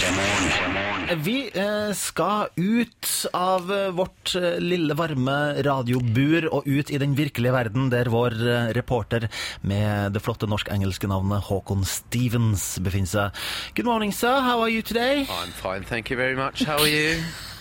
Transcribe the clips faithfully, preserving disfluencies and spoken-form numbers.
Vi eh, skal ut av eh, vårt eh, lille varme radiobur og ut i den virkelige verden, der vår eh, reporter med det flotte norsk-engelske navnet Håkon Stevens befinner seg. Good morning, sir. How are you today? I'm fine, thank you very much. How are you?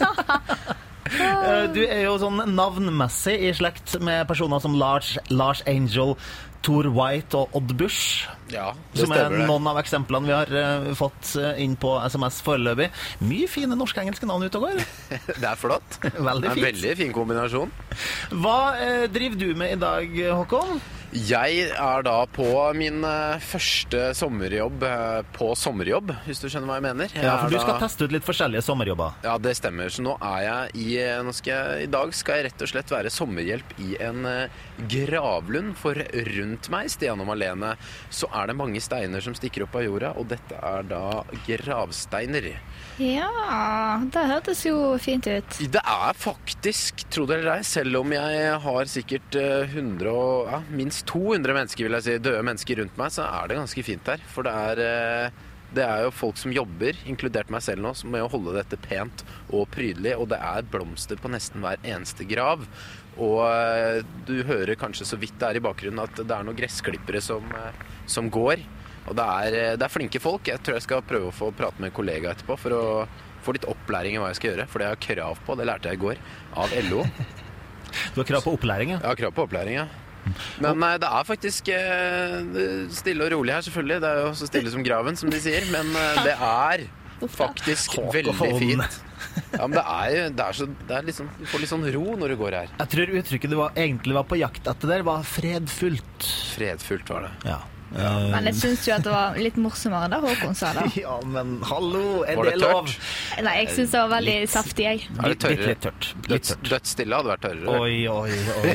Eh, Du er jo sånn navnmessig i slekt med personer som Lars, Lars Angel, Thor White og Odd Bush. Ja, det Som er stemmer det. noen av eksemplene vi har eh, fått eh, inn på S M S foreløpig. Mye fine norsk-engelske navn ute og går. Det er flott. Veldig Det er en fint. veldig fin kombinasjon. Hva eh, driver du med i dag, Håkon? Jeg er da på min eh, første sommerjobb eh, på sommerjobb, hvis du skjønner hva jeg mener. Jeg Ja, for er du skal da- teste ut litt forskjellige sommerjobber. Ja, det stemmer. Så nå er jeg i, nå skal jeg, i dag skal jeg rett og slett være sommerhjelp i en eh, gravlund, for rundt meg, Stian og Malene, så er det mange steiner som stikker opp av jorda, og dette er da gravsteiner. Ja, det hørtes jo fint ut. Det er faktisk, tro det eller ei, selv om jeg har sikkert eh, hundre og, ja, minst to hundre mennesker, vil jeg si, døde mennesker rundt meg, så er det ganske fint her. For det er, eh, det er jo folk som jobber, inkludert meg selv nå, som med å holde dette pent og prydelig, og det er blomster på nesten hver eneste grav. Og eh, du hører kanskje så vidt det er i bakgrunnen at det er noen gressklippere som, eh, som går. Og det er, eh, det er flinke folk. Jeg tror jeg skal prøve å få prate med en kollega etterpå for å få litt opplæring i hva jeg skal gjøre, for det har jeg krav på, det lærte jeg i går, av L O. Du har krav på opplæring, ja. Jeg har krav på opplæring, ja. Men nei, det er faktisk eh, stille og rolig her, selvfølgelig. Det er jo så stille som graven, som de sier. Men eh, det er faktisk Håkon. veldig fint. Ja, men det er jo det er så, det er liksom, du får litt sånn ro når du går her. Jeg tror uttrykket du var, egentlig var på jakt etter der, var fredfullt. Fredfullt var det. Ja. Men jeg syns jo at det var litt morsommere da Håkon sa det. Ja, men hallo, er Var det det lov? tørt? Nei, jeg syns det var veldig Litt. saftig, jeg. Er det Litt, tørrere? litt tørt. Litt Døds, tørt. dødsstille hadde vært tørrere. Oi, oi, oi,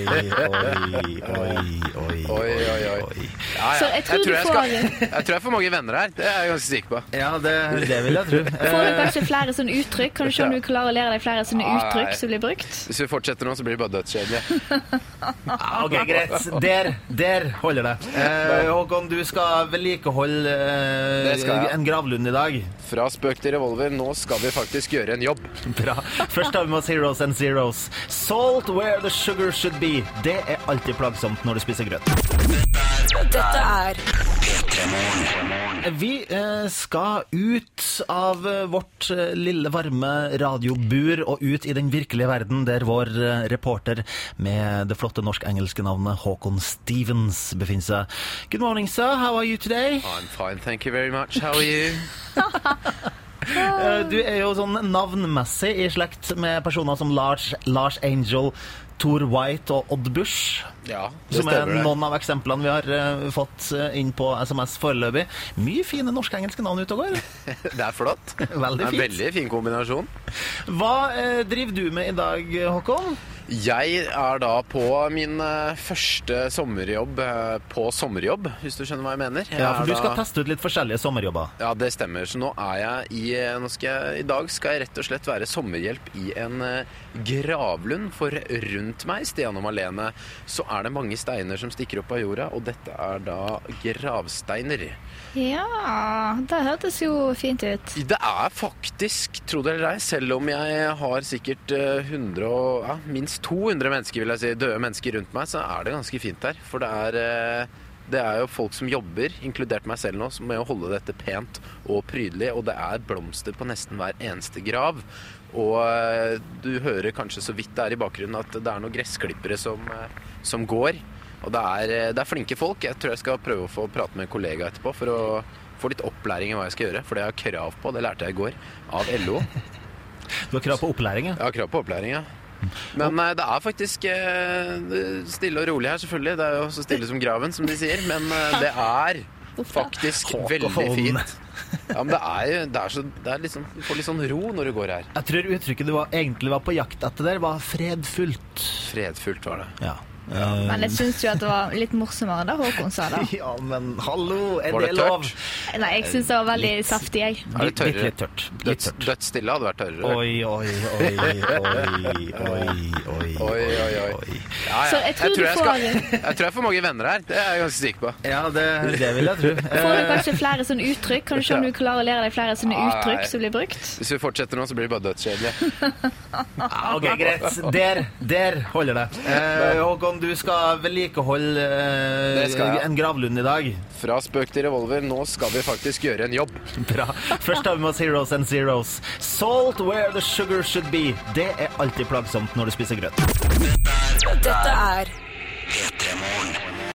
oi, oi, oi, Oi, oi, oi. Ja, ja. Så jeg tror du jeg, får- skal, jeg tror jeg får mange venner her. Det er jeg ganske sikker på. Ja, det, det vil jeg tro. Får du kanskje flere sånne uttrykk? Kan du se om du klarer å lære deg flere sånne Nei. uttrykk som blir brukt? Hvis vi fortsetter nå, så blir det bare dødskjedelig. Ah, ok, greit. Der, der holder det. Eh, Håkon, du skal vedlikeholde Det eh, skal jeg. en gravlund i dag. Fra spøk til revolver, nå skal vi faktisk gjøre en jobb. Bra. Først har vi med oss Heroes and Zeros. Salt where the sugar should be. Det er alltid plagsomt når du spiser grøt. Dette er Vi eh, skal ut av eh, vårt eh, lille varme radiobur og ut i den virkelige verden, der vår eh, reporter med det flotte norsk-engelske navnet Håkon Stevens befinner seg. Good morning, sir. How are you today? I'm fine, thank you very much. How are you? Eh, Du er jo sånn navnmessig i slekt med personer som Lars, Lars Angel, Thor White og Odd Bush. Ja, det Som er stemmer det. noen av eksemplene vi har eh, fått eh, inn på S M S foreløpig. Mye fine norsk-engelske navn ute og går. Det er flott. Veldig Det er en fint. veldig fin kombinasjon. Hva eh, driver du med i dag, Håkon? Jeg er da på min eh, første sommerjobb eh, på sommerjobb, hvis du skjønner hva jeg mener. Jeg Ja, for er du skal da- teste ut litt forskjellige sommerjobber. Ja, det stemmer. Så nå er jeg i, nå skal jeg, i dag skal jeg rett og slett være sommerhjelp i en eh, gravlund, for rundt meg, Stian og Malene, så er det mange steiner som stikker opp av jorda, og dette er da gravsteiner. Ja, det hørtes jo fint ut. Det er faktisk, tro det eller ei, selv om jeg har sikkert eh, hundre og, ja, minst to hundre mennesker, vil jeg si, døde mennesker rundt meg, så er det ganske fint her. For det er, eh, det er jo folk som jobber, inkludert meg selv nå, som med å holde dette pent og prydelig, og det er blomster på nesten hver eneste grav. Og eh, du hører kanskje så vidt det er i bakgrunnen at det er noen gressklippere som, eh, som går. Og det er, eh, det er flinke folk. Jeg tror jeg skal prøve å få prate med en kollega etterpå for å få litt opplæring i hva jeg skal gjøre, for det har jeg krav på, det lærte jeg i går, av L O. Du har krav på opplæring, ja. Jeg har krav på opplæring, ja. Men nei, det er faktisk eh, stille og rolig her, selvfølgelig. Det er jo så stille som graven, som de sier. Men eh, det er faktisk Håkon. veldig fint. Ja, men det er jo det er så, det er liksom, du får litt sånn ro når du går her. Jeg tror uttrykket du var, egentlig var på jakt etter der, var fredfullt. Fredfullt var det. Ja. Men jeg synes jo at det var litt morsommere da Håkon sa da. Ja, men hallo, er Var det det tørt? lov? Nei, jeg synes det var veldig saftig, jeg. Er det tørrere? Litt tørt. Litt Døds, tørt. dødsstille hadde vært tørrere. Oi, oi, oi, oi, oi, oi, Oi, oi, oi. Ja, ja. Så jeg tror du jeg, får- skal, jeg tror jeg får mange venner her. Det er jeg ganske sikker på. Ja, det, det vil jeg tro. Får du kanskje flere sånne uttrykk? Kan du se om du klarer å lære deg flere sånne Nei. uttrykk som blir brukt? Hvis vi fortsetter nå, så blir det bare dødskjedelig. Ja, ok, greit. Der, der holder det. Eh, Håkon, du skal vedlikeholde eh, Det skal jeg. en gravlund i dag. Fra spøk til revolver, nå skal vi faktisk gjøre en jobb. Bra. Først har vi med Zeros and Zeros. Salt where the sugar should be. Det er alltid plagsomt når du spiser grøt. Dette er P tre Morgen.